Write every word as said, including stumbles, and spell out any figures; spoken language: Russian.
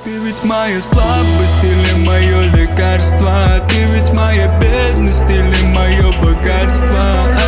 Ты ведь моя слабость или мое лекарство, ты ведь моя бедность или мое богатство.